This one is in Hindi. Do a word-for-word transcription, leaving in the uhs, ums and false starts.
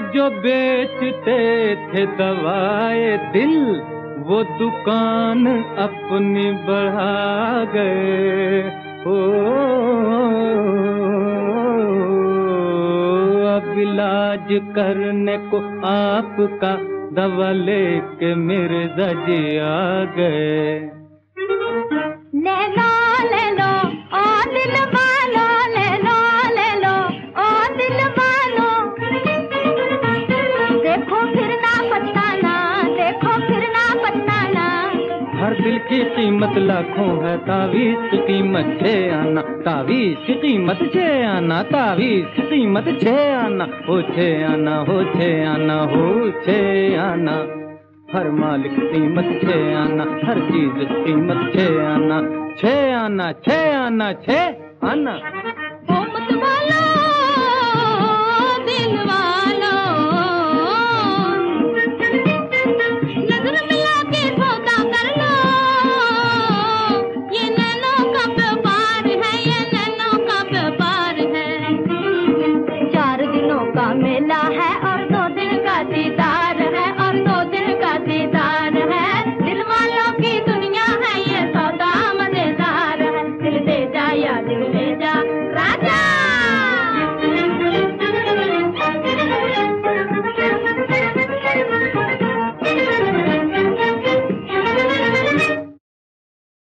जो बेचते थे दवाए दिल वो दुकान अपनी बढ़ा गए। ओ अब इलाज करने को आपका दवा लेके मिर्जा जी आ गए। ले लो ले लो ओ दिल वालो, ले लो ले लो ओ दिल वालो, देखो फिर ना पछताना, देखो फिर ना पछताना। हर दिल की कीमत लाखों है, तावीज़ की कीमत छह आना, तावीज़ की कीमत छह आना, तावीज़ की कीमत छह आना, हो छह आना, हो छह आना, हो छह आना। हर माल की कीमत छह आना, हर चीज की कीमत छह आना, छह आना, छह आना, छह आना। ओ मत वालो दिल वालो, नजर मिला के सौदा कर लो, ये नैनों का व्यापार है, ये नैनों का व्यापार है। चार दिनों का मेला है और दो दिन का दीदार है, और दो दिन का दीदार है। दिल वालों की दुनिया है, ये सौदा मजेदार है। दिल दे जा या दिल